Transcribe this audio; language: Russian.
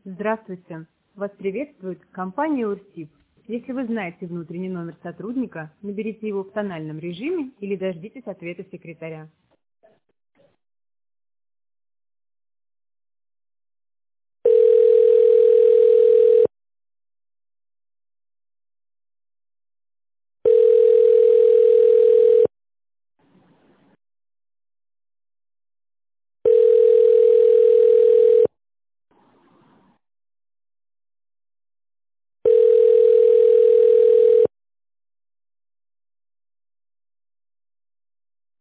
Здравствуйте! Вас приветствует компания Урсиб. Если вы знаете внутренний номер сотрудника, наберите его в тональном режиме или дождитесь ответа секретаря.